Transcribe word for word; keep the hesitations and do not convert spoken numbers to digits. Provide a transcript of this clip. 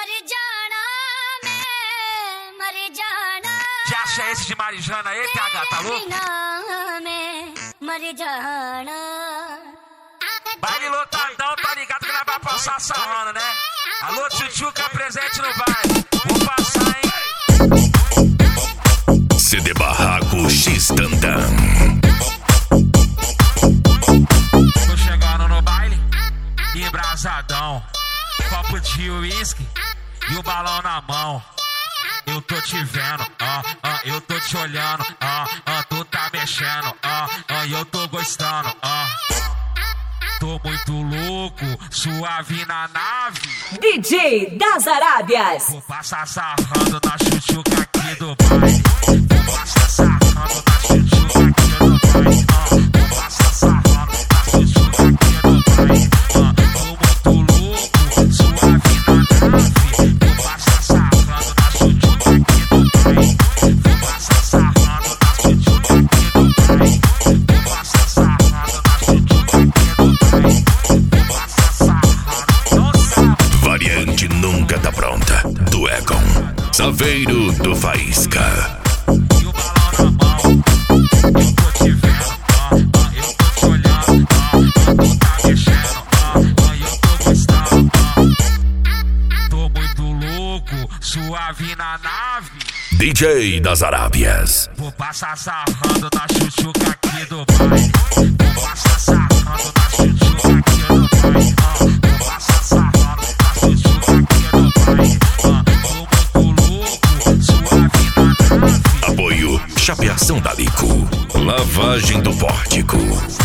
Marijana, me, Marijana. Já acha esse de Marijana aí, P H, tá louco? Marijana. Baile lotadão, tá ligado que nós vai passar sarrando, né? Alô, Tchutchuca, presente no baile. Vou passar, hein? C D Barraco X Tantão. Tô chegando no baile, embrasadão. Copo de uísque e o balão na mão. Eu tô te vendo, ah, ah, eu tô te olhando, ah, ah, tu tá mexendo, ah, ah, e eu tô gostando, ah. Tô muito louco, suave na nave. D J das Arábias. Vou passar sarrando na Tchutchuca aqui do baile. Vou passar sarrando na Tchutchuca aqui do baile. Ah, vou passar sarrando na Tchutchuca aqui do baile. Ah, tô muito louco, suave na nave. Vou passar sarrando na Tchutchuca aqui do baile. Vou passar sarrando na Tchutchuca aqui do baile. Vou passar sarrando na Tchutchuca aqui do baile. Vou passar sarrando, não sabe. Variante nunca tá pronta. Do Egon, Saveiro do Faísca. E o balão na mão, eu tô te vendo, ah, ah, eu tô te olhando, ah, ah, tu tá mexendo, ah, ah, eu tô gostando, ah. Tô muito louco, suave na nave. D J das Arábias. Vou passar sarrando na Tchutchuca aqui do baile. Vou passar sarrando na Tchutchuca aqui do baile, ah, vou passar sarrando na Tchutchuca aqui do baile, ah, tô muito louco, suave na nave. Apoio Chapeação da Lico. Lavagem do Pórtico.